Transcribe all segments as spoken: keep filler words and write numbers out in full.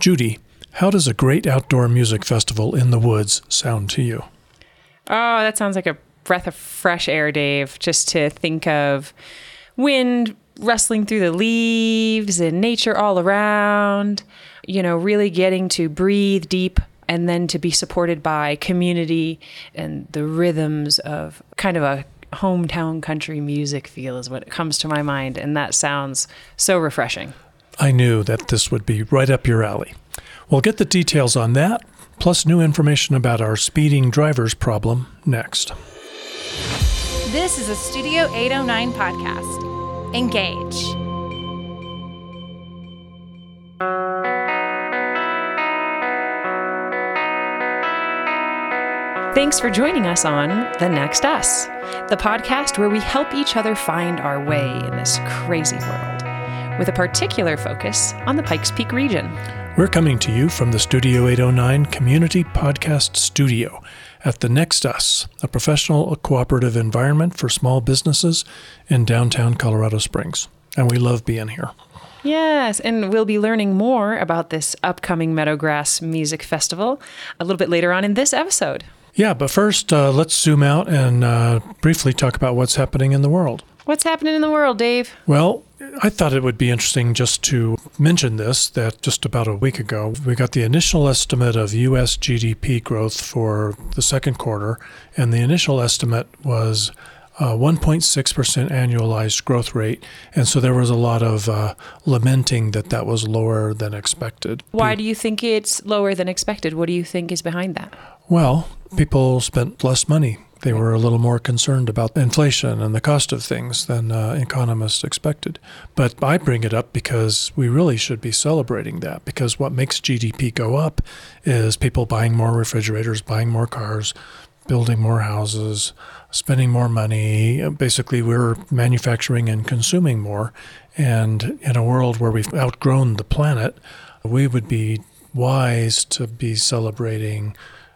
Judy, how does a great outdoor music festival in the woods sound to you? Oh, that sounds like a breath of fresh air, Dave, just to think of wind rustling through the leaves and nature all around, you know, really getting to breathe deep and then to be supported by community and the rhythms of kind of a hometown country music feel is what comes to my mind. And that sounds so refreshing. I knew that this would be right up your alley. We'll get the details on that, plus new information about our speeding drivers problem next. This is a Studio eight oh nine podcast. Engage. Thanks for joining us on The Next Us, the podcast where we help each other find our way in this crazy world, with a particular focus on the Pikes Peak region. We're coming to you from the Studio eight oh nine Community Podcast Studio at The Next Us, a professional cooperative environment for small businesses in downtown Colorado Springs. And we love being here. Yes, and we'll be learning more about this upcoming Meadowgrass Music Festival a little bit later on in this episode. Yeah, but first, uh, let's zoom out and uh, briefly talk about what's happening in the world. What's happening in the world, Dave? Well, I thought it would be interesting just to mention this, that just about a week ago, we got the initial estimate of U S G D P growth for the second quarter, and the initial estimate was uh, one point six percent annualized growth rate, and so there was a lot of uh, lamenting that that was lower than expected. Why do you think it's lower than expected? What do you think is behind that? Well, people spent less money. They were a little more concerned about inflation and the cost of things than uh, economists expected. But I bring it up because we really should be celebrating that, because what makes G D P go up is people buying more refrigerators, buying more cars, building more houses, spending more money. Basically, we're manufacturing and consuming more. And in a world where we've outgrown the planet, we would be wise to be celebrating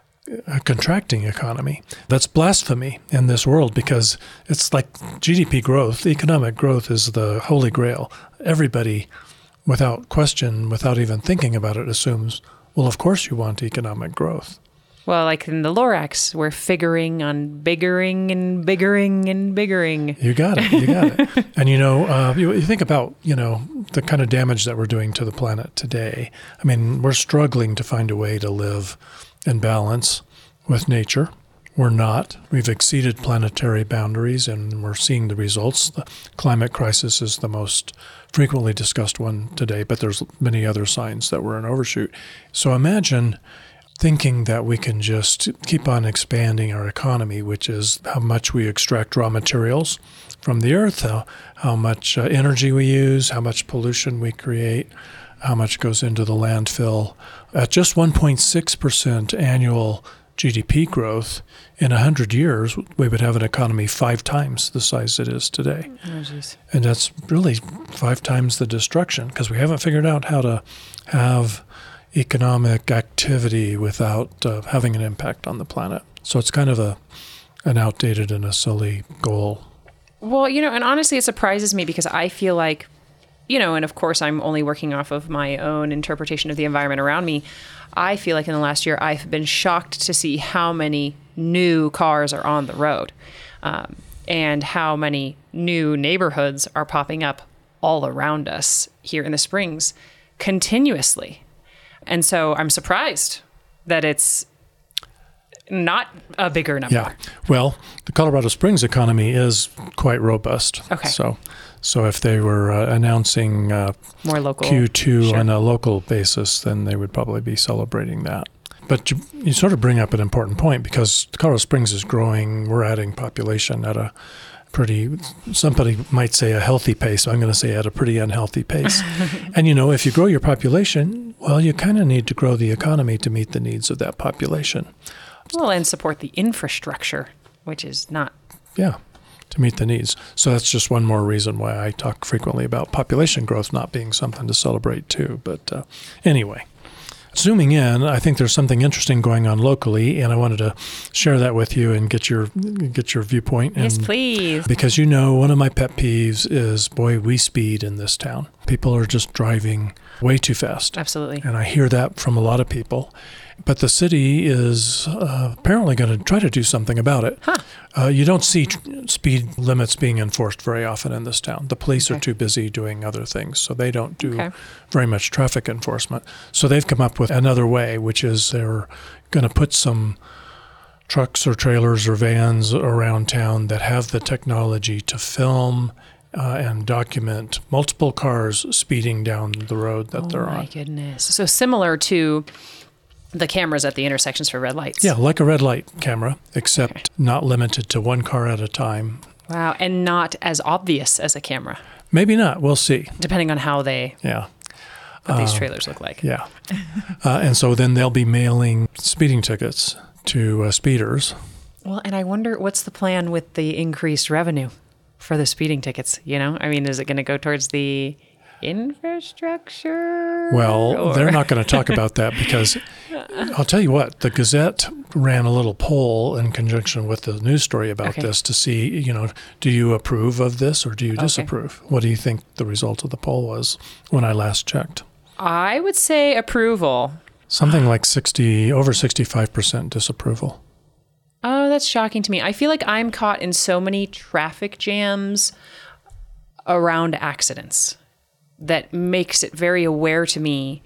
a contracting economy. That's blasphemy in this world, because it's like G D P growth, economic growth is the holy grail. Everybody, without question, without even thinking about it, assumes, well, of course you want economic growth. Well, like in the Lorax, we're figuring on biggering and biggering and biggering. You got it. You got it. And, you know, uh, you, you think about, you know, the kind of damage that we're doing to the planet today. I mean, we're struggling to find a way to live in balance with nature. We're not. We've exceeded planetary boundaries, and we're seeing the results. The climate crisis is the most frequently discussed one today, but there's many other signs that we're in overshoot. So imagine thinking that we can just keep on expanding our economy, which is how much we extract raw materials from the earth, how, how much uh, energy we use, how much pollution we create, how much goes into the landfill. At just one point six percent annual G D P growth, in one hundred years, we would have an economy five times the size it is today. Oh, geez. And that's really five times the destruction, because we haven't figured out how to have economic activity without uh, having an impact on the planet. So it's kind of a an outdated and a silly goal. Well, you know, and honestly, it surprises me because I feel like, you know, and of course, I'm only working off of my own interpretation of the environment around me. I feel like in the last year, I've been shocked to see how many new cars are on the road, um, and how many new neighborhoods are popping up all around us here in the Springs continuously. And so I'm surprised that it's not a bigger number. Yeah. Well, the Colorado Springs economy is quite robust. Okay. So so if they were uh, announcing uh, more local Q two sure. on a local basis, then they would probably be celebrating that. But you, you sort of bring up an important point, because Colorado Springs is growing. We're adding population at a pretty, somebody might say a healthy pace. I'm going to say at a pretty unhealthy pace. And, you know, if you grow your population, well, you kind of need to grow the economy to meet the needs of that population. Well, and support the infrastructure, which is not. Yeah, to meet the needs. So that's just one more reason why I talk frequently about population growth not being something to celebrate too. But uh, anyway, zooming in, I think there's something interesting going on locally, and I wanted to share that with you and get your get your viewpoint. Yes, and, please. Because, you know, one of my pet peeves is, boy, we speed in this town. People are just driving way too fast. Absolutely. And I hear that from a lot of people. But the city is uh, apparently going to try to do something about it. Huh. Uh, you don't see tr- speed limits being enforced very often in this town. The police Okay. are too busy doing other things, so they don't do Okay. very much traffic enforcement. So they've come up with another way, which is they're going to put some trucks or trailers or vans around town that have the technology to film uh, and document multiple cars speeding down the road that Oh they're my on. goodness. So similar to the cameras at the intersections for red lights. Yeah, like a red light camera, except not limited to one car at a time. Wow. And not as obvious as a camera, Maybe not. We'll see. depending on how they, Yeah. what these trailers look like. Yeah. uh, and so then they'll be mailing speeding tickets to uh, speeders. Well, and I wonder what's the plan with the increased revenue for the speeding tickets? You know, I mean, is it going to go towards the infrastructure? Well, Or- they're not going to talk about that because I'll tell you what, the Gazette ran a little poll in conjunction with the news story about Okay. this to see, you know, do you approve of this or do you Okay. disapprove? What do you think the result of the poll was when I last checked? I would say approval. Something like sixty, over sixty-five percent disapproval. Oh, that's shocking to me. I feel like I'm caught in so many traffic jams around accidents that makes it very aware to me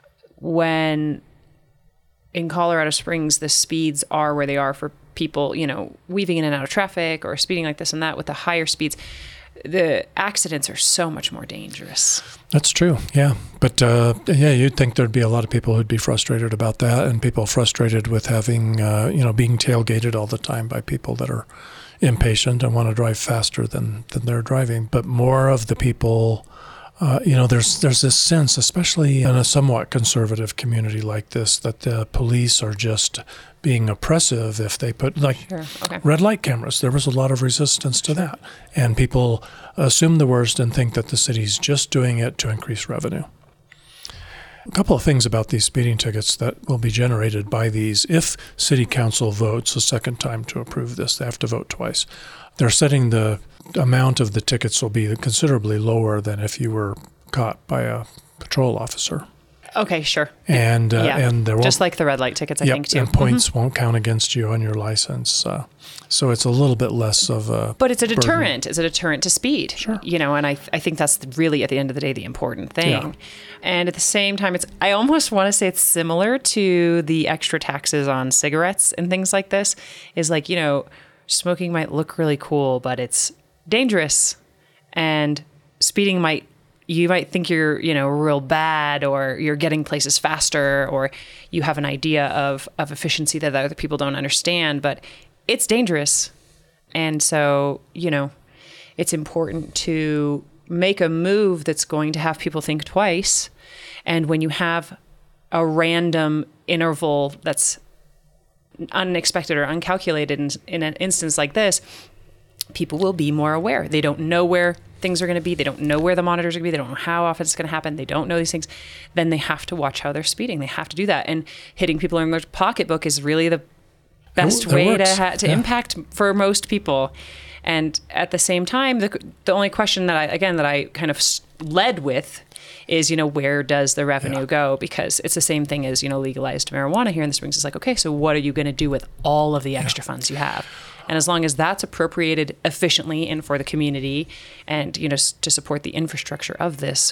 when in Colorado Springs the speeds are where they are for people, you know, weaving in and out of traffic or speeding like this and that with the higher speeds. The accidents are so much more dangerous. That's true, yeah. But uh, yeah, you'd think there'd be a lot of people who'd be frustrated about that, and people frustrated with having, uh, you know, being tailgated all the time by people that are impatient and want to drive faster than, than they're driving. But more of the people, uh, you know, there's there's this sense, especially in a somewhat conservative community like this, that the police are just being oppressive if they put, like, Sure. Okay. red light cameras. There was a lot of resistance to that. And people assume the worst and think that the city's just doing it to increase revenue. A couple of things about these speeding tickets that will be generated by these. If city council votes a second time to approve this, they have to vote twice. They're setting the amount of the tickets will be considerably lower than if you were caught by a patrol officer. Okay, sure. And uh, yeah. and there won't Just like the red light tickets, I Yep, think, too. and points won't count against you on your license. Uh, so it's a little bit less of a But it's a burden. deterrent. It's a deterrent to speed. Sure. You know, and I I think that's really at the end of the day the important thing. Yeah. And at the same time, it's I almost want to say it's similar to the extra taxes on cigarettes and things like this. Is like, you know, smoking might look really cool, but it's dangerous, and speeding might. You might think you're, you know, real bad, or you're getting places faster, or you have an idea of, of efficiency that other people don't understand, but it's dangerous. And so, you know, it's important to make a move that's going to have people think twice. And when you have a random interval that's unexpected or uncalculated in, in an instance like this, people will be more aware. They don't know where things are going to be. They don't know where the monitors are going to be. They don't know how often it's going to happen. They don't know these things. Then they have to watch how they're speeding. They have to do that. And hitting people in their pocketbook is really the best That way to works. ha- to Yeah. impact for most people. And at the same time, the the only question that I, again, that I kind of s- led with is, you know, where does the revenue Yeah. go? Because it's the same thing as, you know, legalized marijuana here in the Springs. It's like, okay, so what are you going to do with all of the extra funds you have? And as long as that's appropriated efficiently and for the community and, you know, s- to support the infrastructure of this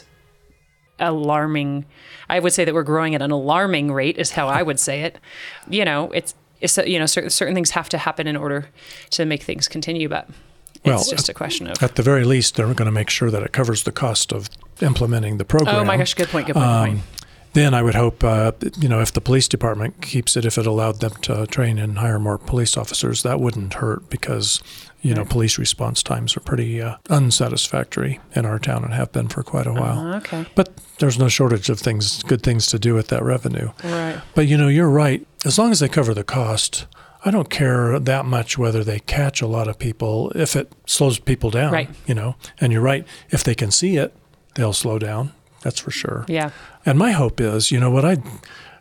alarming, I would say that we're growing at an alarming rate is how I would say it. You know, it's, it's, you know, certain, certain things have to happen in order to make things continue, but it's Well, just a question of, At the very least, they're going to make sure that it covers the cost of implementing the program. oh my gosh, good point, good point, good point. Um, Then I would hope, uh, you know, if the police department keeps it, if it allowed them to train and hire more police officers, that wouldn't hurt because, you know, police response times are pretty uh, unsatisfactory in our town and have been for quite a while. Uh, okay. But there's no shortage of things, good things to do with that revenue. Right. But, you know, you're right. As long as they cover the cost, I don't care that much whether they catch a lot of people if it slows people down, Right. you know. And you're right. If they can see it, they'll slow down. That's for sure. Yeah. And my hope is, you know, what I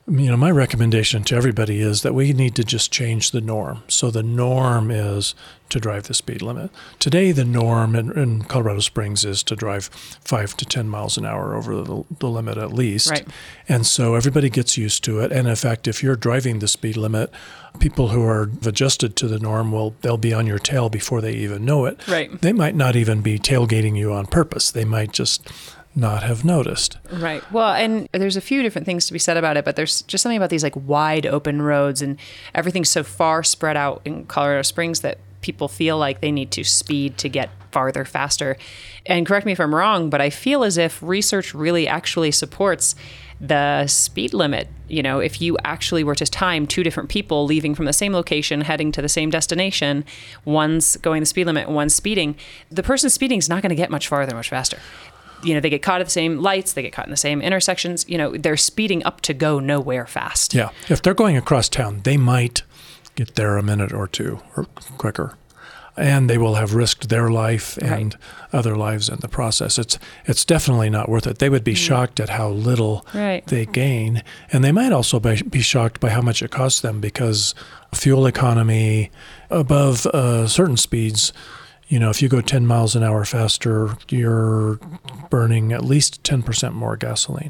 you know, my recommendation to everybody is that we need to just change the norm. So the norm is to drive the speed limit. Today, the norm in, in Colorado Springs is to drive five to ten miles an hour over the, the limit at least. Right. And so everybody gets used to it. And in fact, if you're driving the speed limit, people who are adjusted to the norm will they'll be on your tail before they even know it. Right. They might not even be tailgating you on purpose. They might just not have noticed. Right. Well, and there's a few different things to be said about it, but there's just something about these like wide open roads and everything's so far spread out in Colorado Springs that people feel like they need to speed to get farther faster. And correct me if I'm wrong, but I feel as if research really actually supports the speed limit. You know, if you actually were to time two different people leaving from the same location, heading to the same destination, one's going the speed limit, one's speeding, the person speeding is not going to get much farther, much faster. You know, they get caught at the same lights, they get caught in the same intersections. You know, they're speeding up to go nowhere fast. Yeah. If they're going across town, they might get there a minute or two or quicker. And they will have risked their life and right. other lives in the process. It's it's definitely not worth it. They would be mm. shocked at how little right. they gain. And they might also be, be shocked by how much it costs them because fuel economy above uh, certain speeds, you know, if you go ten miles an hour faster, you're burning at least ten percent more gasoline.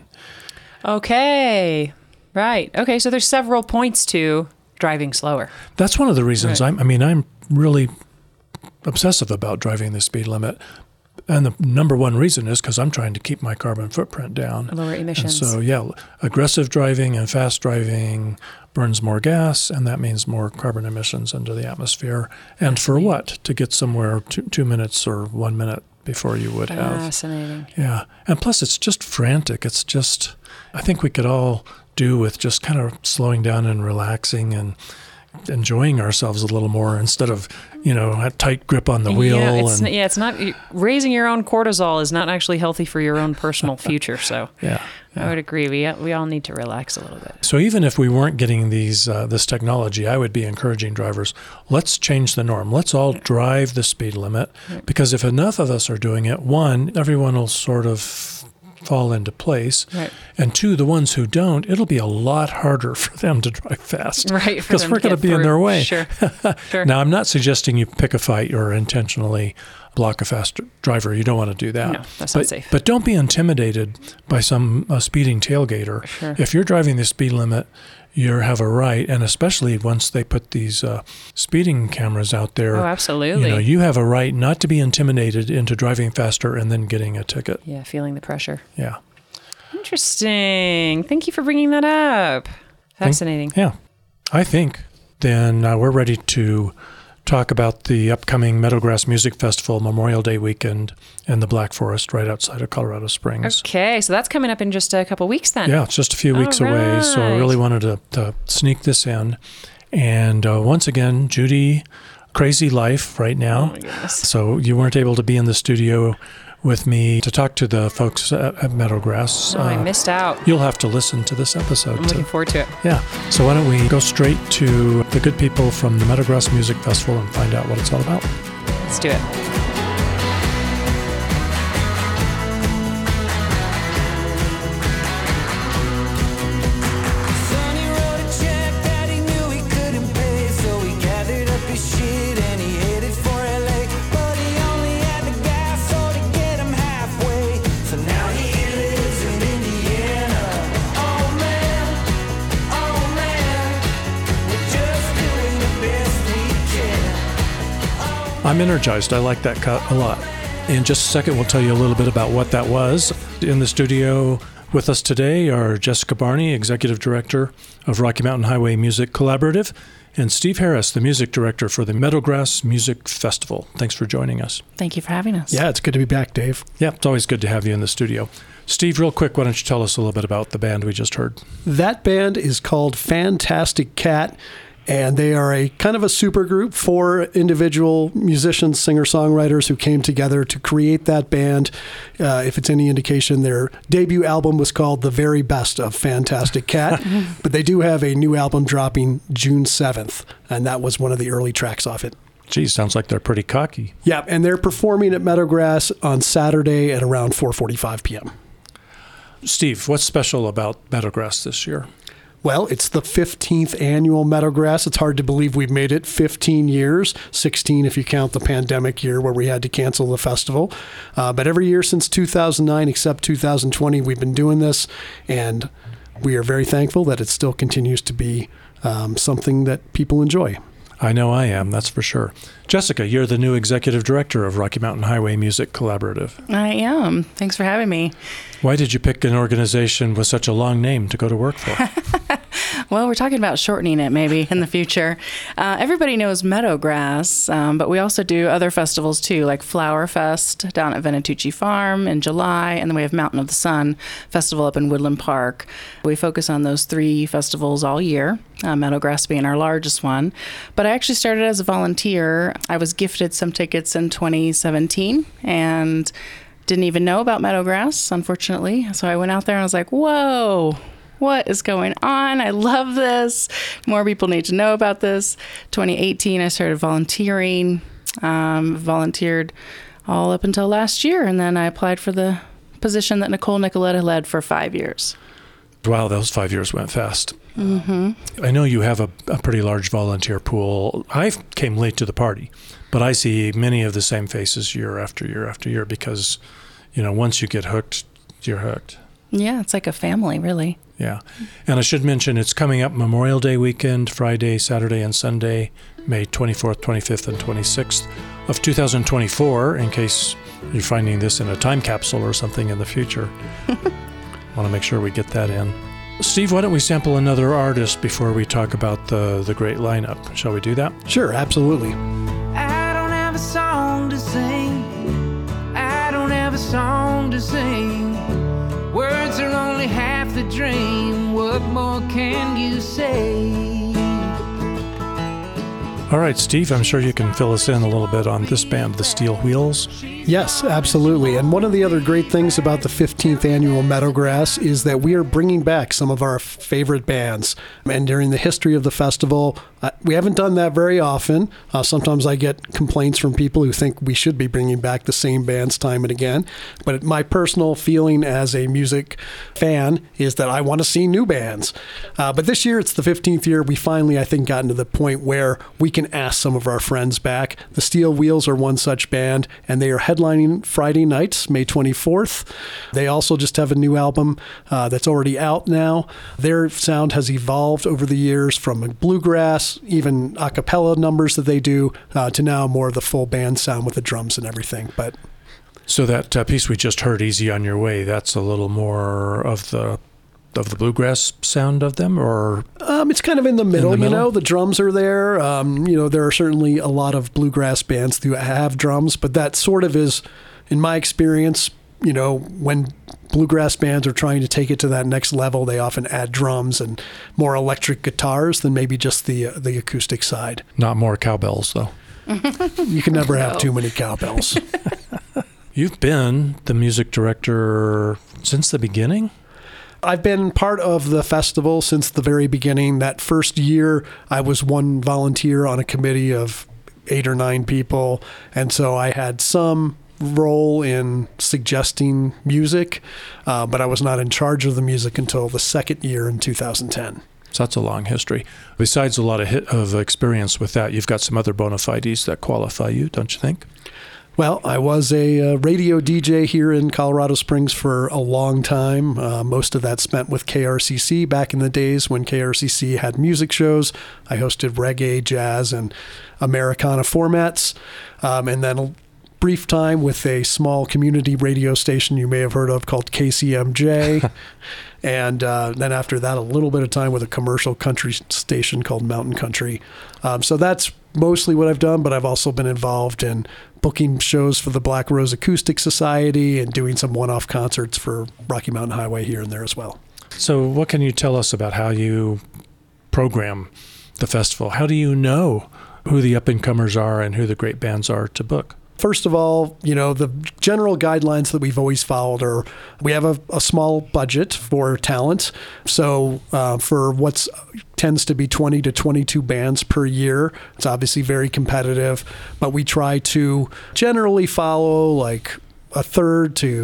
Okay. Right. Okay. So there's several points to driving slower. That's one of the reasons right. I'm, I mean, I'm really obsessive about driving the speed limit. And the number one reason is because I'm trying to keep my carbon footprint down. Lower emissions. And so, yeah, aggressive driving and fast driving burns more gas, and that means more carbon emissions into the atmosphere. And for what? To get somewhere two, two minutes or one minute before you would have. Fascinating. Yeah. And plus, it's just frantic. It's just, I think we could all do with just kind of slowing down and relaxing and enjoying ourselves a little more instead of, you know, a tight grip on the wheel. Yeah, it's, and, yeah, it's not, raising your own cortisol is not actually healthy for your own personal future. So yeah, yeah. I would agree. We we all need to relax a little bit. So even if we weren't getting these uh, this technology, I would be encouraging drivers, let's change the norm. Let's all drive the speed limit right. because if enough of us are doing it, one, everyone will sort of fall into place. Right. And two, the ones who don't, it'll be a lot harder for them to drive fast. Right. Because we're going to be in their way. Sure. Sure. Now, I'm not suggesting you pick a fight or intentionally block a fast driver. You don't want to do that. No, that's but, not safe. But don't be intimidated by some uh, speeding tailgater. Sure. If you're driving the speed limit, you have a right, and especially once they put these uh, speeding cameras out there. Oh, absolutely. You know, you have a right not to be intimidated into driving faster and then getting a ticket. Yeah, feeling the pressure. Yeah. Interesting. Thank you for bringing that up. Fascinating. Think, yeah. I think then uh, we're ready to talk about the upcoming Meadowgrass Music Festival Memorial Day weekend in the Black Forest right outside of Colorado Springs. Okay, so that's coming up in just a couple weeks then. Yeah, it's just a few weeks All away, right. so I really wanted to, to sneak this in. And uh, once again, Judy, crazy life right now. Oh my goodness. So you weren't able to be in the studio with me to talk to the folks at, at Meadowgrass. Oh, uh, I missed out. You'll have to listen to this episode. I'm to, looking forward to it. Yeah. So why don't we go straight to the good people from the Meadowgrass Music Festival and find out what it's all about. Let's do it. I'm energized. I like that cut a lot. In just a second, we'll tell you a little bit about what that was. In the studio with us today are Jessica Barney, Executive Director of Rocky Mountain Highway Music Collaborative, and Steve Harris, the Music Director for the Meadowgrass Music Festival. Thanks for joining us. Thank you for having us. Yeah, it's good to be back, Dave. Yeah, it's always good to have you in the studio. Steve, real quick, why don't you tell us a little bit about the band we just heard? That band is called Fantastic Cat. And they are a kind of a super group, four individual musicians, singer-songwriters who came together to create that band. Uh, if it's any indication, their debut album was called The Very Best of Fantastic Cat. But they do have a new album dropping June seventh, and that was one of the early tracks off it. Geez, sounds like they're pretty cocky. Yeah, and they're performing at Meadowgrass on Saturday at around four forty-five p.m. Steve, what's special about Meadowgrass this year? Well, it's the fifteenth annual Meadowgrass. It's hard to believe we've made it fifteen years, sixteen if you count the pandemic year where we had to cancel the festival. Uh, but every year since two thousand nine, except two thousand twenty, we've been doing this, and we are very thankful that it still continues to be um, something that people enjoy. I know I am, that's for sure. Jessica, you're the new executive director of Rocky Mountain Highway Music Collaborative. I am. Thanks for having me. Why did you pick an organization with such a long name to go to work for? Well, we're talking about shortening it maybe in the future. Uh, everybody knows Meadowgrass, um, but we also do other festivals too, like Flower Fest down at Venatucci Farm in July, and then we have Mountain of the Sun Festival up in Woodland Park. We focus on those three festivals all year, uh, Meadowgrass being our largest one. But I actually started as a volunteer. I was gifted some tickets in twenty seventeen and didn't even know about Meadowgrass, unfortunately. So I went out there and I was like, whoa, what is going on? I love this. More people need to know about this. twenty eighteen, I started volunteering, um, volunteered all up until last year. And then I applied for the position that Nicole Nicoletta led for five years. Wow, those five years went fast. Mm-hmm. I know you have a, a pretty large volunteer pool. I came late to the party, but I see many of the same faces year after year after year because, you know, once you get hooked, you're hooked. Yeah, it's like a family, really. Yeah. And I should mention it's coming up Memorial Day weekend, Friday, Saturday, and Sunday, May twenty-fourth, twenty-fifth, and twenty-sixth of two thousand twenty-four, in case you're finding this in a time capsule or something in the future. Want to make sure we get that in. Steve, why don't we sample another artist before we talk about the, the great lineup? Shall we do that? Sure, absolutely. I don't have a song to sing. I don't have a song to sing. Words are only half the dream. What more can you say? All right, Steve, I'm sure you can fill us in a little bit on this band, the Steel Wheels. Yes, absolutely. And one of the other great things about the fifteenth annual Meadowgrass is that we are bringing back some of our favorite bands. And during the history of the festival, uh, we haven't done that very often. Uh, sometimes I get complaints from people who think we should be bringing back the same bands time and again. But my personal feeling as a music fan is that I want to see new bands. Uh, but this year, it's the fifteenth year. We finally, I think, gotten to the point where we can ask some of our friends back. The Steel Wheels are one such band, and they are headlining Friday nights, May twenty-fourth. They also just have a new album uh, that's already out now. Their sound has evolved over the years from bluegrass, even a cappella numbers that they do, uh, to now more of the full band sound with the drums and everything. But So that uh, piece we just heard, Easy on Your Way, that's a little more of the of the bluegrass sound of them, or um, it's kind of in the middle, in the middle? You know, the drums are there. Um, you know, there are certainly a lot of bluegrass bands that have drums, but that sort of is, in my experience, you know, when bluegrass bands are trying to take it to that next level, they often add drums and more electric guitars than maybe just the uh, the acoustic side. not more cowbells, though. You can never have too many cowbells. You've been the music director since the beginning? I've been part of the festival since the very beginning. That first year, I was one volunteer on a committee of eight or nine people, and so I had some role in suggesting music, uh, but I was not in charge of the music until the second year in two thousand ten. So that's a long history. Besides a lot of hit, of experience with that, you've got some other bona fides that qualify you, don't you think? Well, I was a uh, radio D J here in Colorado Springs for a long time. Uh, most of that spent with K R C C back in the days when K R C C had music shows. I hosted reggae, jazz, and Americana formats. Um, and then a brief time with a small community radio station you may have heard of called K C M J. And uh, then after that, a little bit of time with a commercial country station called Mountain Country. Um, so that's mostly what I've done, but I've also been involved in booking shows for the Black Rose Acoustic Society and doing some one-off concerts for Rocky Mountain Highway here and there as well. So what can you tell us about how you program the festival? How do you know who the up-and-comers are and who the great bands are to book? First of all, you know, the general guidelines that we've always followed are we have a, a small budget for talent. So uh, for what's tends to be twenty to twenty-two bands per year, it's obviously very competitive, but we try to generally follow like a third to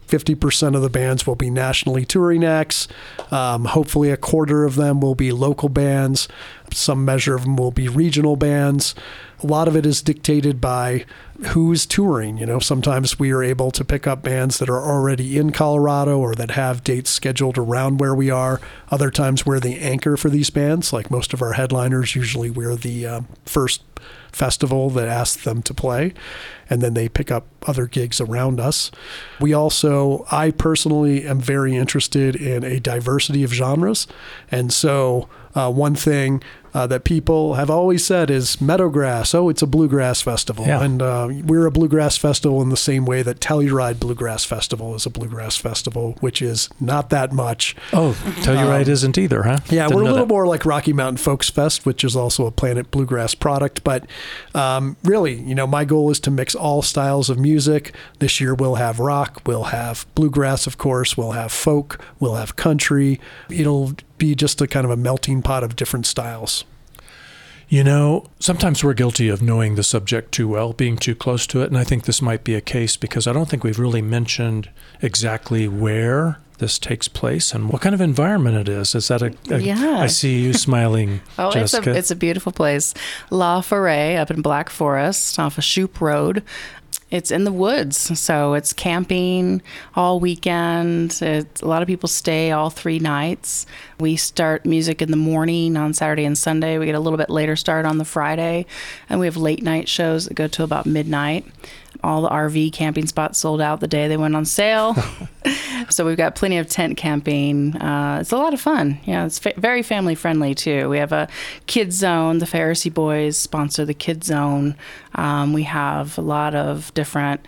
fifty percent of the bands will be nationally touring acts. Um, hopefully a quarter of them will be local bands. Some measure of them will be regional bands. A lot of it is dictated by who's touring. You know, sometimes we are able to pick up bands that are already in Colorado or that have dates scheduled around where we are. Other times we're the anchor for these bands. Like most of our headliners, usually we're the uh, first festival that asks them to play, and then they pick up other gigs around us. We also, I personally am very interested in a diversity of genres. And so uh, one thing uh, that people have always said is Meadowgrass, oh, it's a bluegrass festival. Yeah. And uh, we're a bluegrass festival in the same way that Telluride Bluegrass Festival is a bluegrass festival, which is not that much. Oh, Telluride um, isn't either, huh? Yeah, Didn't we're a know little that. more like Rocky Mountain Folks Fest, which is also a Planet Bluegrass product. But um, really, you know, my goal is to mix all styles of music. This year we'll have rock, we'll have bluegrass, of course, we'll have folk, we'll have country. It'll be just a kind of a melting pot of different styles. You know, sometimes we're guilty of knowing the subject too well, being too close to it, and I think this might be a case because I don't think we've really mentioned exactly where this takes place and what kind of environment it is. Is that a, a Yeah. I see you smiling, Oh, Jessica. it's a it's a beautiful place. La Forêt up in Black Forest off of Shoup Road. It's in the woods, so it's camping all weekend. It, a lot of people stay all three nights. We start music in the morning on Saturday and Sunday. We get a little bit later start on the Friday, and we have late night shows that go to about midnight. All the R V camping spots sold out the day they went on sale. So we've got plenty of tent camping. Uh, it's a lot of fun. Yeah, it's fa- very family friendly too. We have a kids zone. The Pharisee Boys sponsor the kids zone. Um, we have a lot of different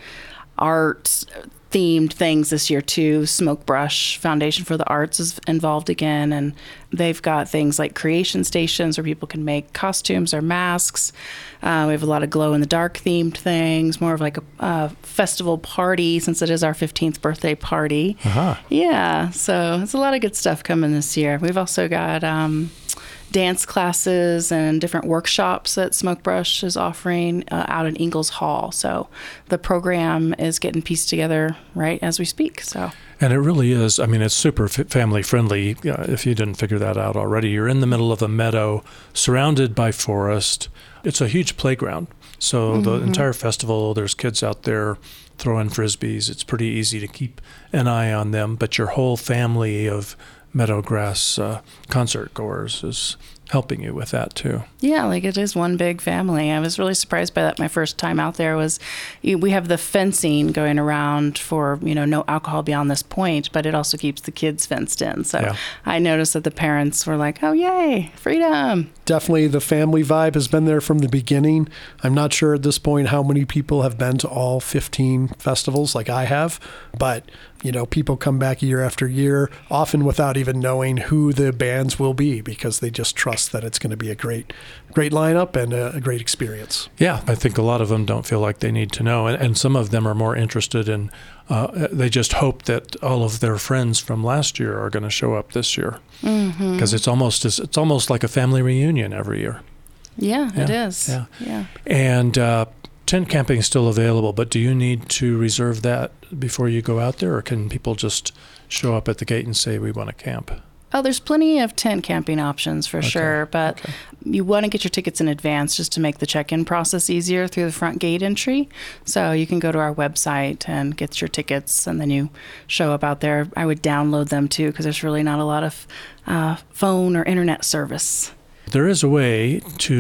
art themed things this year too. Smoke Brush Foundation for the Arts is involved again, and they've got things like creation stations where people can make costumes or masks. Uh, we have a lot of glow in the dark themed things, more of like a uh, festival party since it is our fifteenth birthday party. Uh-huh. Yeah, so it's a lot of good stuff coming this year. We've also got um, dance classes and different workshops that Smoke Brush is offering uh, out in Ingalls Hall. So the program is getting pieced together right as we speak. So. And it really is. I mean, it's super f- family friendly. Uh, if you didn't figure that out already, you're in the middle of a meadow surrounded by forest. It's a huge playground. So mm-hmm. the entire festival, there's kids out there throwing Frisbees. It's pretty easy to keep an eye on them. But your whole family of Meadowgrass uh, concert goers is helping you with that too. Yeah, like it is one big family. I was really surprised by that. My first time out there was, we have the fencing going around for, you know, no alcohol beyond this point, but it also keeps the kids fenced in. So yeah. I noticed that the parents were like, oh, yay, freedom. Definitely the family vibe has been there from the beginning. I'm not sure at this point how many people have been to all fifteen festivals like I have, but you know, people come back year after year, often without even knowing who the bands will be because they just trust that it's going to be a great, great lineup and a, a great experience. Yeah, I think a lot of them don't feel like they need to know. And, and some of them are more interested in, uh, they just hope that all of their friends from last year are going to show up this year. Because mm-hmm. it's almost as, it's almost like a family reunion every year. Yeah, yeah. it is. Yeah. yeah. And uh, tent camping is still available, but do you need to reserve that before you go out there, or can people just show up at the gate and say, we want to camp? Oh, there's plenty of tent camping options for okay. sure, but okay. you want to get your tickets in advance just to make the check-in process easier through the front gate entry. So you can go to our website and get your tickets, and then you show up out there. I would download them too, because there's really not a lot of uh, phone or internet service. There is a way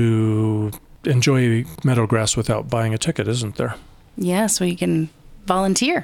to enjoy Meadowgrass without buying a ticket, isn't there? Yeah, so you can volunteer.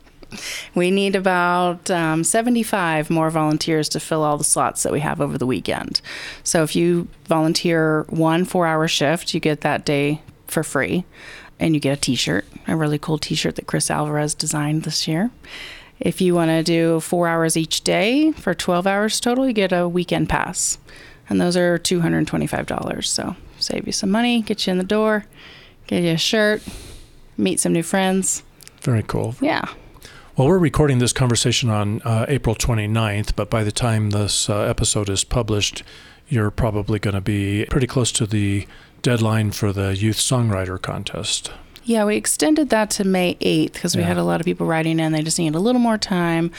We need about um, seventy-five more volunteers to fill all the slots that we have over the weekend. So if you volunteer one four-hour shift, you get that day for free, and you get a T-shirt, a really cool T-shirt that Chris Alvarez designed this year. If you want to do four hours each day for twelve hours total, you get a weekend pass, and those are two hundred twenty-five dollars. So save you some money, get you in the door, get you a shirt, meet some new friends. Very cool. Yeah. Well, we're recording this conversation on uh, April twenty-ninth, but by the time this uh, episode is published, you're probably going to be pretty close to the deadline for the Youth Songwriter Contest. Yeah, we extended that to May eighth because we Yeah. had a lot of people writing in. They just needed a little more time.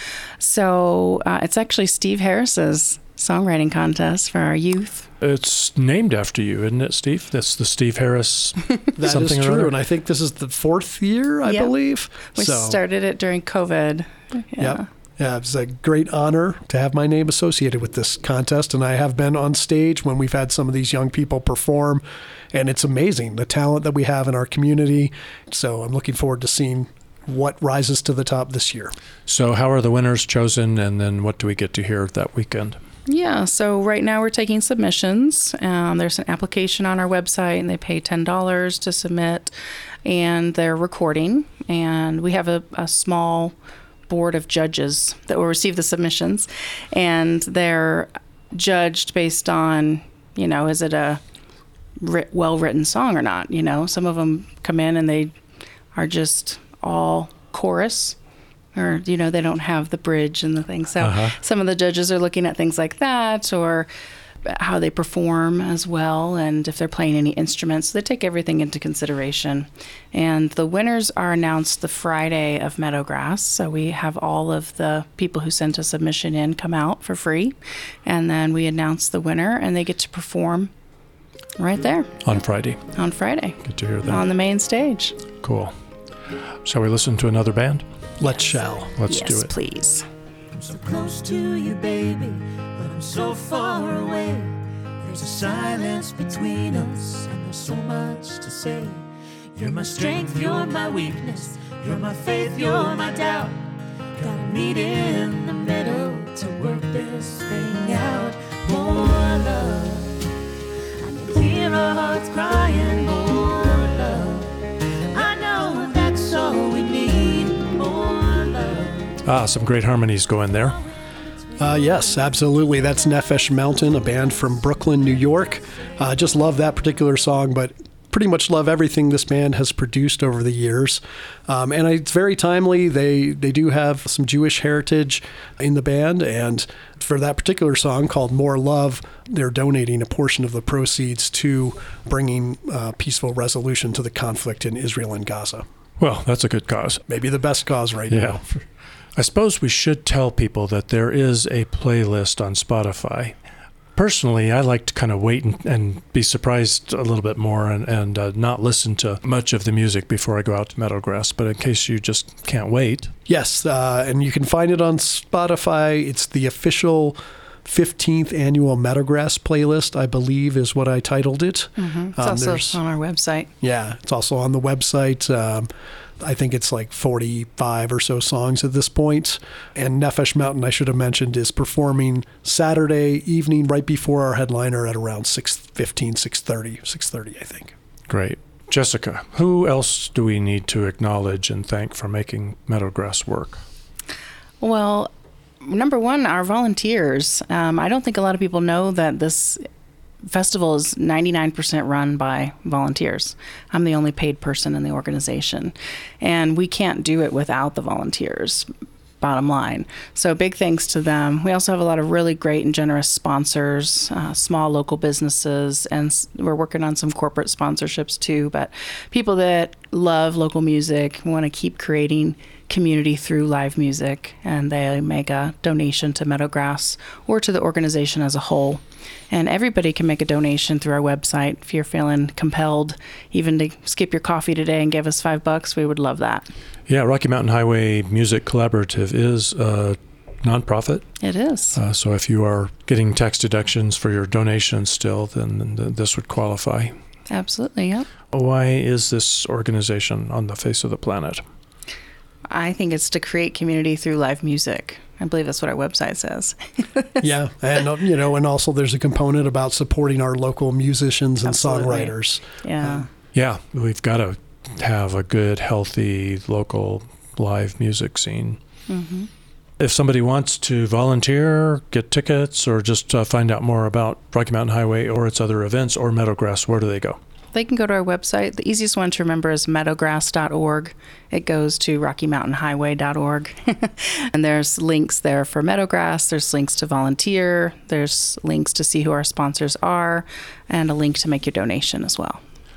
So uh, it's actually Steve Harris's songwriting contest for our youth. It's named after you, isn't it, Steve? That's the Steve Harris That something is or true, other? and I think this is the fourth year, I Yep. believe. We So, started it during COVID. Yeah. Yep. Yeah, it's a great honor to have my name associated with this contest, and I have been on stage when we've had some of these young people perform, and it's amazing the talent that we have in our community. So I'm looking forward to seeing what rises to the top this year. So how are the winners chosen, and then what do we get to hear that weekend? Yeah, so right now we're taking submissions. Um, there's an application on our website, and they pay ten dollars to submit, and they're recording. And we have a, a small board of judges that will receive the submissions, and they're judged based on, you know, is it a writ- well-written song or not? You know, some of them come in and they are just all chorus, or, you know, they don't have the bridge and the thing. So Uh-huh. some of the judges are looking at things like that, or how they perform as well, and if they're playing any instruments. They take everything into consideration. And the winners are announced the Friday of Meadowgrass. So we have all of the people who sent a submission in come out for free, and then we announce the winner, and they get to perform right there On Friday. on Friday Good to hear that. on the main stage. Cool. Shall we listen to another band? Let's shall. Let's yes, do it. please. I'm so close to you, baby, but I'm so far away. There's a silence between us, and there's so much to say. You're my strength, you're my weakness, you're my faith, you're my doubt. Gotta meet in the middle to work this thing out. More love, I can hear our hearts crying. More love, I know that's all we need. More love. Ah, some great harmonies going there. Uh, yes, absolutely. That's Nefesh Mountain, a band from Brooklyn, New York. Uh, just love that particular song, but pretty much love everything this band has produced over the years. Um, and it's very timely. They they do have some Jewish heritage in the band, and for that particular song called More Love, they're donating a portion of the proceeds to bringing uh, peaceful resolution to the conflict in Israel and Gaza. Well, that's a good cause. Maybe the best cause right Yeah. now. I suppose we should tell people that there is a playlist on Spotify. Personally, I like to kind of wait and, and be surprised a little bit more and, and uh, not listen to much of the music before I go out to Meadowgrass. But in case you just can't wait. Yes, uh, and you can find it on Spotify. It's the official fifteenth annual Meadowgrass playlist, I believe, is what I titled it. Mm-hmm. It's Um, also there's- on our website. Yeah, it's also on the website. Um, I think it's like forty-five or so songs at this point. And Nefesh Mountain, I should have mentioned, is performing Saturday evening right before our headliner at around six fifteen, six thirty, six thirty, I think. Great. Jessica, who else do we need to acknowledge and thank for making Meadowgrass work? Well, number one, our volunteers. Um, I don't think a lot of people know that this festival is ninety-nine percent run by volunteers. I'm the only paid person in the organization, and we can't do it without the volunteers. Bottom line. So big thanks to them. We also have a lot of really great and generous sponsors, uh, small local businesses, and s- we're working on some corporate sponsorships too. But people that love local music, want to keep creating community through live music, and they make a donation to Meadowgrass or to the organization as a whole. And everybody can make a donation through our website. If you're feeling compelled even to skip your coffee today and give us five bucks, we would love that. Yeah, Rocky Mountain Highway Music Collaborative is a nonprofit. It is. Uh, so if you are getting tax deductions for your donations still, then, then this would qualify. Absolutely, yep. Why is this organization on the face of the planet? I think it's to create community through live music. I believe that's what our website says. Yeah, and uh, you know, and also there's a component about supporting our local musicians and Absolutely. songwriters. Yeah. Yeah, we've got to have a good, healthy, local live music scene. Mm-hmm. If somebody wants to volunteer, get tickets, or just uh, find out more about Rocky Mountain Highway or its other events or Meadowgrass, where do they go? They can go to our website. The easiest one to remember is meadowgrass dot org. It goes to rocky mountain highway dot org. And there's links there for Meadowgrass. There's links to volunteer. There's links to see who our sponsors are, and a link to make your donation as well.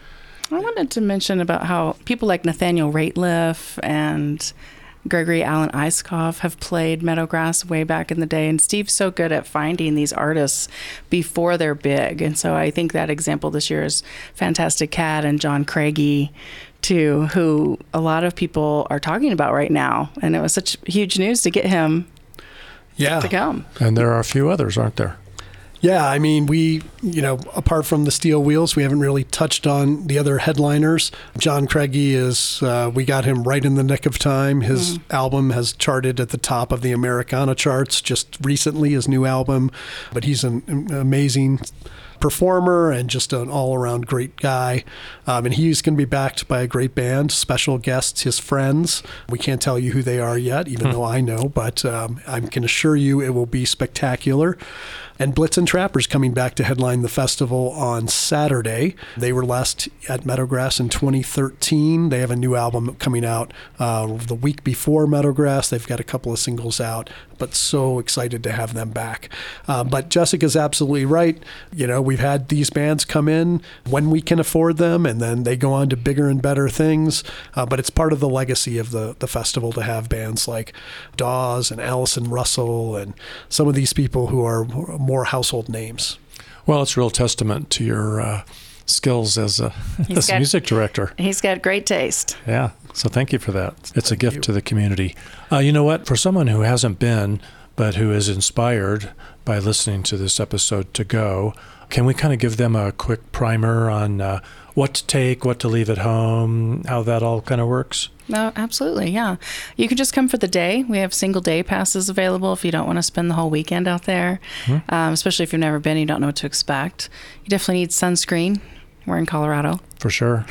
I wanted to mention about how people like Nathaniel Rateliff and Gregory Alan Eiskopf have played Meadowgrass way back in the day, and Steve's so good at finding these artists before they're big. And so I think that example this year is Fantastic Cat and John Craigie too, who a lot of people are talking about right now. And it was such huge news to get him yeah. to come. And there are a few others, aren't there? Yeah, I mean, we, you know, apart from the Steel Wheels, we haven't really touched on the other headliners. John Craigie is, uh, we got him right in the nick of time. His mm. album has charted at the top of the Americana charts just recently, his new album. But he's an, an amazing performer and just an all-around great guy. Um, and he's going to be backed by a great band, special guests, his friends. We can't tell you who they are yet, even hmm. though I know, but um, I can assure you it will be spectacular. And Blitz and Trappers coming back to headline the festival on Saturday. They were last at Meadowgrass in twenty thirteen. They have a new album coming out uh, the week before Meadowgrass. They've got a couple of singles out, but so excited to have them back. Uh, but Jessica's absolutely right. You know, we've had these bands come in when we can afford them, and then they go on to bigger and better things. Uh, but it's part of the legacy of the, the festival to have bands like Dawes and Allison Russell and some of these people who are more household names. Well, it's a real testament to your uh, skills as a, as got, a music director. He's got great taste. Yeah. So thank you for that. It's thank a gift you. to the community. Uh, you know what? For someone who hasn't been, but who is inspired by listening to this episode to go, can we kind of give them a quick primer on uh, what to take, what to leave at home, how that all kind of works? No, absolutely, yeah. You can just come for the day. We have single day passes available if you don't want to spend the whole weekend out there, mm-hmm. um, especially if you've never been, you don't know what to expect. You definitely need sunscreen. We're in Colorado. For sure.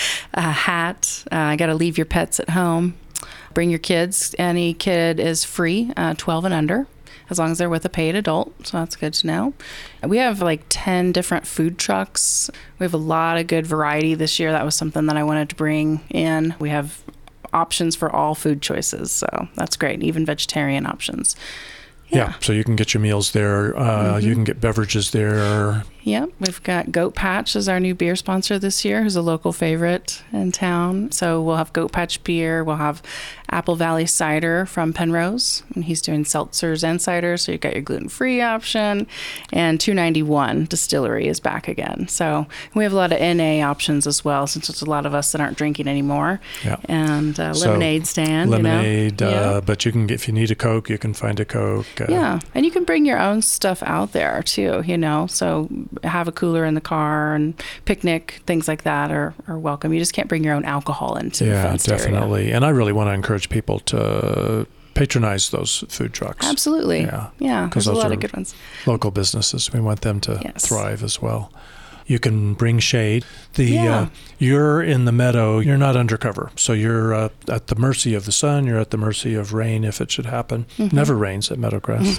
A hat. Uh, got to leave your pets at home. Bring your kids. Any kid is free, uh, twelve and under, as long as they're with a paid adult. So that's good to know. We have like ten different food trucks. We have a lot of good variety this year. That was something that I wanted to bring in. We have options for all food choices. So that's great. Even vegetarian options. Yeah. Yeah, So you can get your meals there. Uh, mm-hmm. You can get beverages there. Yep. We've got Goat Patch as our new beer sponsor this year, who's a local favorite in town. So we'll have Goat Patch beer. We'll have Apple Valley cider from Penrose, and he's doing seltzers and cider. So you've got your gluten-free option. And two ninety-one Distillery is back again. So we have a lot of N A options as well, since there's a lot of us that aren't drinking anymore. Yeah. And uh, So lemonade stand. Lemonade. You know? uh, yeah. But you can, if you need a Coke, you can find a Coke. Uh, Yeah. And you can bring your own stuff out there too, you know, so have a cooler in the car, and picnic, things like that are, are welcome. You just can't bring your own alcohol into Yeah, the fenced definitely. area. And I really want to encourage people to patronize those food trucks. Absolutely. Yeah. Yeah. There's a those lot are of good ones. Local businesses. We want them to Yes. thrive as well. You can bring shade. The Yeah. uh, you're in the meadow. You're not undercover, so you're uh, at the mercy of the sun. You're at the mercy of rain if it should happen. Mm-hmm. Never rains at Meadowgrass.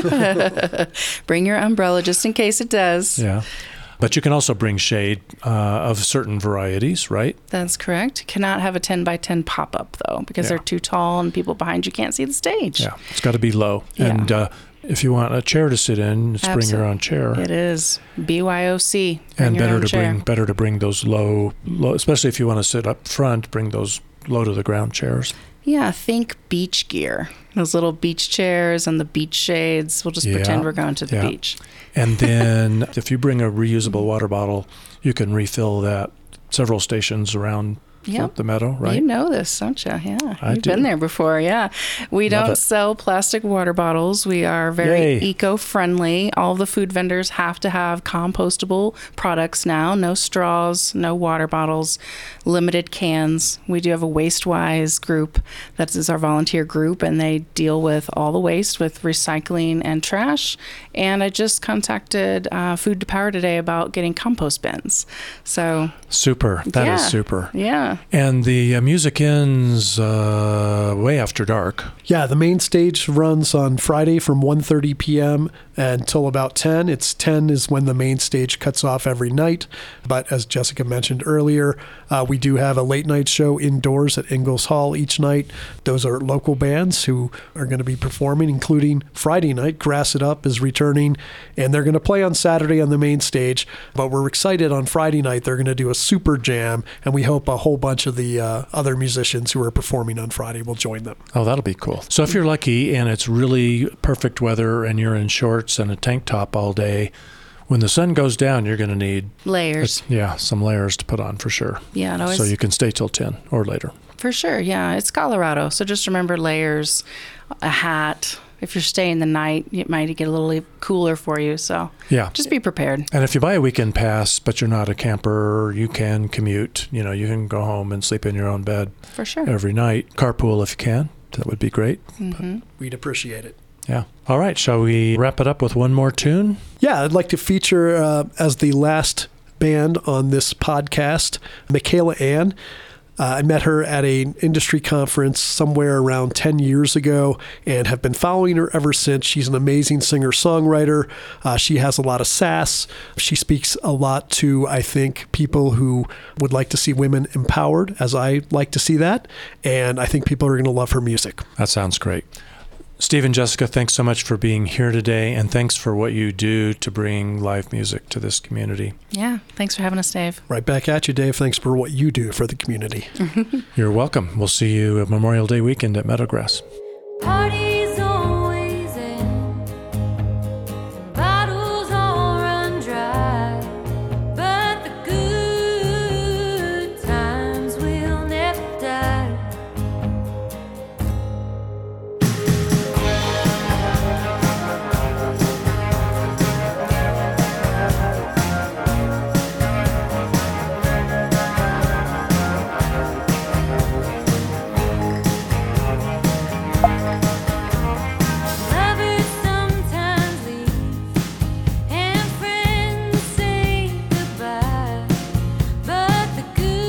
Bring your umbrella just in case it does. Yeah, but you can also bring shade uh, of certain varieties, right? That's correct. You cannot have a ten by ten pop up though, because Yeah. they're too tall and people behind you can't see the stage. Yeah, it's got to be low. Yeah. And uh, if you want a chair to sit in, it's bring your own chair. It is B Y O C. Bring And your better own to chair. bring better to bring those low, low, especially if you want to sit up front. Bring those low to the ground chairs. Yeah, think beach gear. Those little beach chairs and the beach shades. We'll just Yeah, pretend we're going to the yeah. beach. And then if you bring a reusable water bottle, you can refill that several stations around Yep. the meadow, right? You know this, don't you? Yeah. I You've do. been there before. Yeah. We Love don't it. sell plastic water bottles. We are very Yay. eco-friendly. All the food vendors have to have compostable products now. No straws, no water bottles, limited cans. We do have a WasteWise group. That is our volunteer group, and they deal with all the waste with recycling and trash. And I just contacted uh, Food to Power today about getting compost bins. So Super. That is Yeah. super. yeah. Yeah. And the uh, music ends uh, way after dark. Yeah, the main stage runs on Friday from one thirty p.m. until about ten. It's ten is when the main stage cuts off every night. But as Jessica mentioned earlier, uh, we do have a late night show indoors at Ingalls Hall each night. Those are local bands who are going to be performing, including Friday night. Grass It Up is returning, and they're going to play on Saturday on the main stage. But we're excited on Friday night. They're going to do a super jam, and we hope a whole bunch of the uh, other musicians who are performing on Friday will join them. Oh, that'll be cool. So if you're lucky and it's really perfect weather and you're in shorts and a tank top all day, when the sun goes down, you're going to need Layers. yeah, some layers to put on for sure. Yeah, it always, So you can stay till ten or later. for sure. Yeah, it's Colorado. So just remember layers, a hat. If you're staying the night, it might get a little cooler for you. So Yeah. just be prepared. And if you buy a weekend pass, but you're not a camper, you can commute. You know, you can go home and sleep in your own bed For sure. every night. Carpool if you can. That would be great. Mm-hmm. We'd appreciate it. Yeah. All right. Shall we wrap it up with one more tune? Yeah, I'd like to feature uh, as the last band on this podcast, Michaela Ann. Uh, I met her at an industry conference somewhere around ten years ago and have been following her ever since. She's an amazing singer-songwriter. Uh, she has a lot of sass. She speaks a lot to, I think, people who would like to see women empowered, as I like to see that. And I think people are going to love her music. That sounds great. Steve and Jessica, thanks so much for being here today, and thanks for what you do to bring live music to this community. Yeah. Thanks for having us, Dave. Right back at you, Dave. Thanks for what you do for the community. You're welcome. We'll see you at Memorial Day weekend at Meadowgrass. Parties always end, bottles all run dry, but the good times will never die. Lovers sometimes leave, and friends say goodbye, but the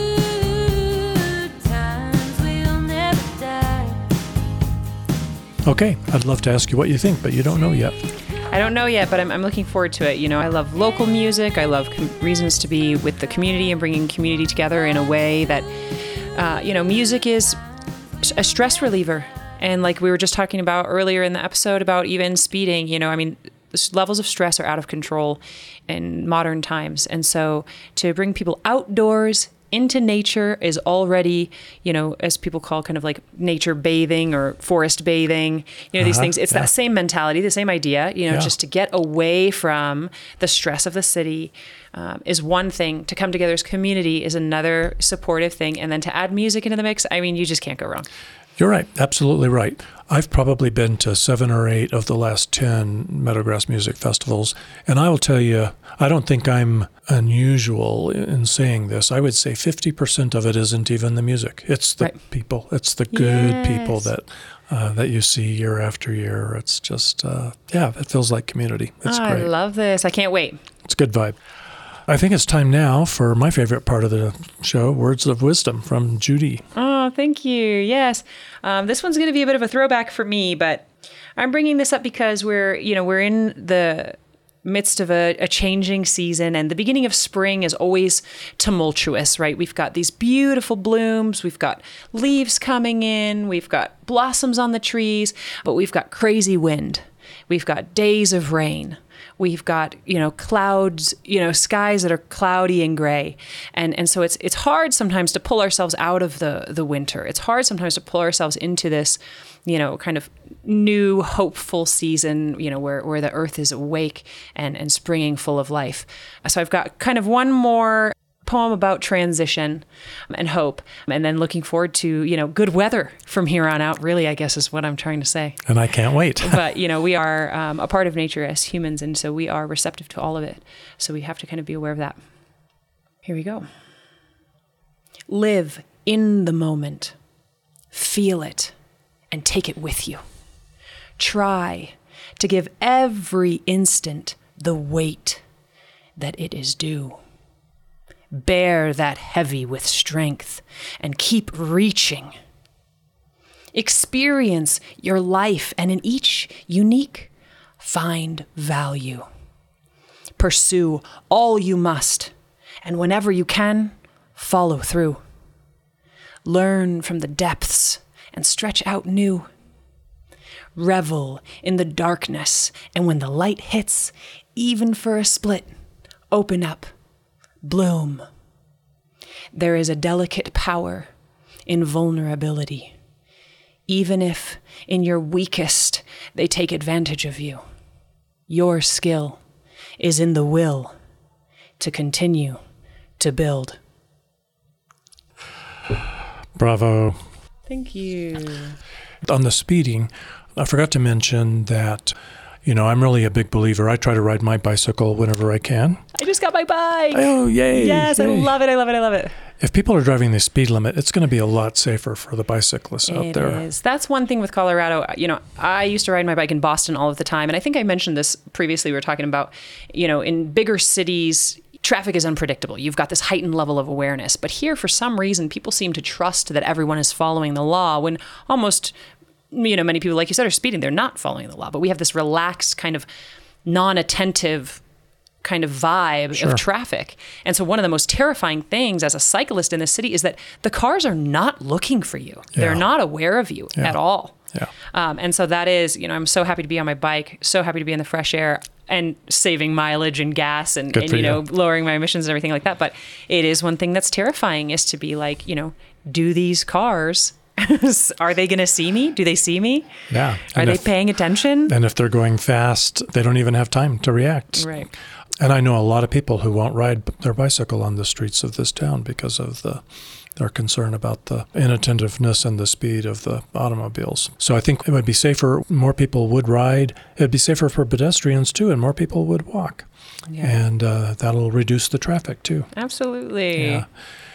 good times will never die. Okay, I'd love to ask you what you think, but you don't know yet. I don't know yet, but I'm, I'm looking forward to it. You know, I love local music. I love com- reasons to be with the community and bringing community together in a way that, uh, you know, music is a stress reliever. And like we were just talking about earlier in the episode about even speeding, you know, I mean, the levels of stress are out of control in modern times. And so to bring people outdoors into nature is already, you know, as people call kind of like nature bathing or forest bathing, you know, these Uh-huh, things. It's yeah. that same mentality, the same idea, you know, Yeah. just to get away from the stress of the city um, is one thing. To come together as community is another supportive thing. And then to add music into the mix, I mean, you just can't go wrong. You're right. Absolutely right. I've probably been to seven or eight of the last ten Meadowgrass Music Festivals. And I will tell you, I don't think I'm unusual in saying this. I would say fifty percent of it isn't even the music. It's the Right. people. It's the good people Yes. that uh, that you see year after year. It's just, uh, yeah, it feels like community. It's Oh, I great. love this. I can't wait. It's a good vibe. I think it's time now for my favorite part of the show, Words of Wisdom from Judy. Oh, thank you. Yes. Um, this one's going to be a bit of a throwback for me, but I'm bringing this up because we're, you know, we're in the midst of a, a changing season, and the beginning of spring is always tumultuous, right? We've got these beautiful blooms, we've got leaves coming in, we've got blossoms on the trees, but we've got crazy wind. We've got days of rain. We've got, you know, clouds, you know, skies that are cloudy and gray. And and so it's it's hard sometimes to pull ourselves out of the the winter. It's hard sometimes to pull ourselves into this, you know, kind of new hopeful season, you know, where, where the earth is awake and, and springing full of life. So I've got kind of one more poem about transition and hope, and then looking forward to, you know, good weather from here on out, really, I guess is what I'm trying to say. And I can't wait. But, you know, we are um, a part of nature as humans, and so we are receptive to all of it. So we have to kind of be aware of that. Here we go. Live in the moment. Feel it and take it with you. Try to give every instant the weight that it is due. Bear that heavy with strength and keep reaching. Experience your life, and in each unique, find value. Pursue all you must, and whenever you can, follow through. Learn from the depths and stretch out new. Revel in the darkness, and when the light hits, even for a split, open up, bloom. There is a delicate power in vulnerability, even if in your weakest they take advantage of you. Your skill is in the will to continue to build. Bravo. Thank you. On the speeding, I forgot to mention that, you know, I'm really a big believer. I try to ride my bicycle whenever I can. I just got my bike. Oh, yay. Yes, I yay. love it. I love it. I love it. If people are driving the speed limit, it's going to be a lot safer for the bicyclists out It there. is. That's one thing with Colorado. You know, I used to ride my bike in Boston all of the time. And I think I mentioned this previously. We were talking about, you know, in bigger cities, traffic is unpredictable. You've got this heightened level of awareness. But here, for some reason, people seem to trust that everyone is following the law when almost, you know, many people, like you said, are speeding. They're not following the law. But we have this relaxed kind of non-attentive kind of vibe Sure. of traffic. And so one of the most terrifying things as a cyclist in the city is that the cars are not looking for you. They're Yeah. not aware of you Yeah. at all. Yeah. Um, and so that is, you know, I'm so happy to be on my bike, so happy to be in the fresh air and saving mileage and gas and, Good and for you know, you. lowering my emissions and everything like that. But it is one thing that's terrifying is to be like, you know, do these cars, are they going to see me? Do they see me? Yeah. Are And they if- paying attention? And if they're going fast, they don't even have time to react. Right. And I know a lot of people who won't ride their bicycle on the streets of this town because of the their concern about the inattentiveness and the speed of the automobiles. So I think it would be safer, more people would ride. It would be safer for pedestrians too, and more people would walk. Yeah. And uh, that'll reduce the traffic too. Absolutely. Yeah.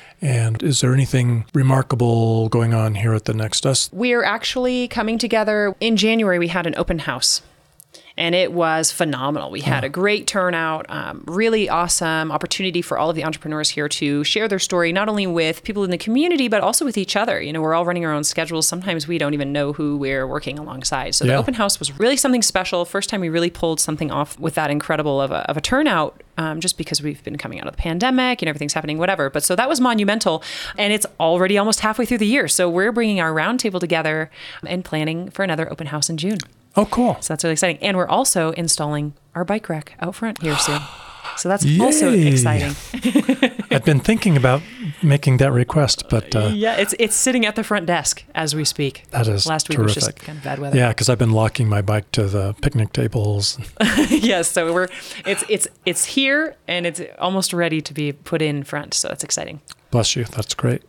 And is there anything remarkable going on here at the Next Us? We're actually coming together. In January, we had an open house. And it was phenomenal. We had a great turnout, um, really awesome opportunity for all of the entrepreneurs here to share their story, not only with people in the community, but also with each other. You know, we're all running our own schedules. Sometimes we don't even know who we're working alongside. So Yeah. the open house was really something special. First time we really pulled something off with that incredible of a, of a turnout, um, just because we've been coming out of the pandemic and everything's happening, whatever. But so that was monumental. And it's already almost halfway through the year. So we're bringing our roundtable together and planning for another open house in June. Oh, cool. So that's really exciting. And we're also installing our bike rack out front here soon. So that's also Yay. exciting. I've been thinking about making that request, but uh, Yeah, it's it's sitting at the front desk as we speak. that is Last week was just terrific. kind of bad weather. Yeah, because I've been locking my bike to the picnic tables. Yes, so we're it's it's it's here and it's almost ready to be put in front. So that's exciting. Bless you. That's great.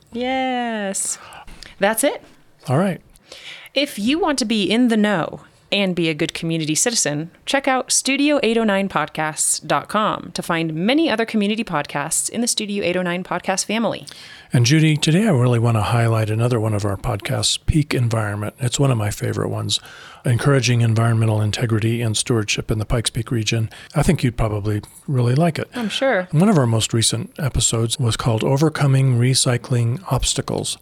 Yes. That's it. All right. If you want to be in the know and be a good community citizen, check out studio eight oh nine podcasts dot com to find many other community podcasts in the Studio eight oh nine podcast family. And Judy, today I really want to highlight another one of our podcasts, Peak Environment. It's one of my favorite ones, encouraging environmental integrity and stewardship in the Pikes Peak region. I think you'd probably really like it. I'm sure. One of our most recent episodes was called Overcoming Recycling Obstacles.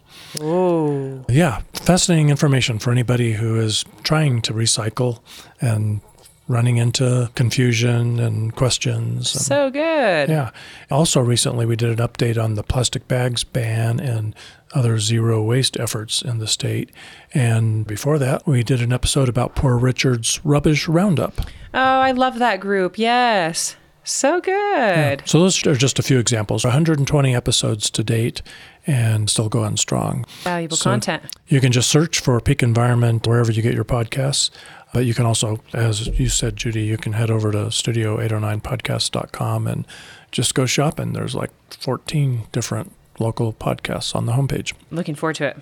Oh. Yeah, fascinating information for anybody who is trying to recycle and running into confusion and questions. And, So good. yeah. Also, recently we did an update on the plastic bags ban and other zero waste efforts in the state. And before that, we did an episode about Poor Richard's Rubbish Roundup. Oh, I love that group. Yes. So good. So those are just a few examples. one hundred twenty episodes to date and still going strong. Valuable So content. You can just search for Peak Environment wherever you get your podcasts. But you can also, as you said, Judy, you can head over to studio eight oh nine podcasts dot com and just go shopping. There's like fourteen different local podcasts on the homepage. Looking forward to it.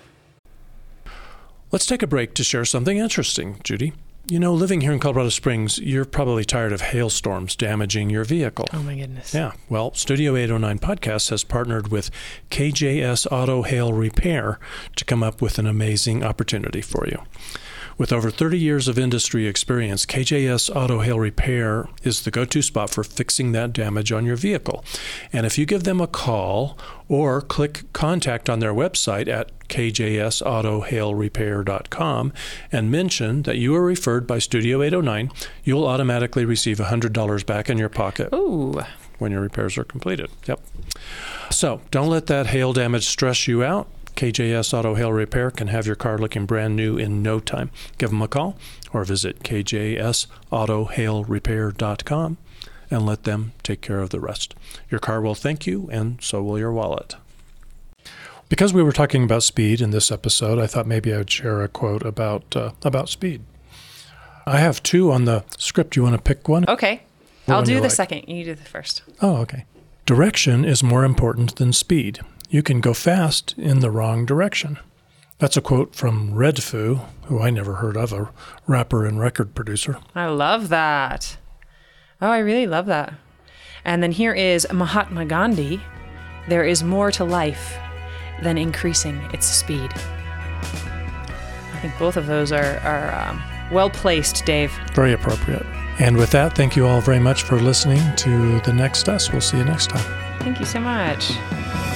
Let's take a break to share something interesting, Judy. You know, living here in Colorado Springs, you're probably tired of hailstorms damaging your vehicle. Oh, my goodness. Yeah, well, Studio eight oh nine Podcasts has partnered with K J S Auto Hail Repair to come up with an amazing opportunity for you. With over thirty years of industry experience, K J S Auto Hail Repair is the go-to spot for fixing that damage on your vehicle. And if you give them a call or click contact on their website at k j s auto hail repair dot com and mention that you were referred by Studio eight oh nine, you'll automatically receive one hundred dollars back in your pocket. Ooh. When your repairs are completed. Yep. So don't let that hail damage stress you out. K J S Auto Hail Repair can have your car looking brand new in no time. Give them a call or visit k j s auto hail repair dot com and let them take care of the rest. Your car will thank you, and so will your wallet. Because we were talking about speed in this episode, I thought maybe I would share a quote about uh, about speed. I have two on the script. You want to pick one? Okay. What I'll one do you the like? second. You do the first. Oh, okay. Direction is more important than speed. You can go fast in the wrong direction. That's a quote from Redfoo, who I never heard of, a rapper and record producer. I love that. Oh, I really love that. And then here is Mahatma Gandhi. There is more to life than increasing its speed. I think both of those are, are um, well placed, Dave. Very appropriate. And with that, thank you all very much for listening to The Next Us. We'll see you next time. Thank you so much.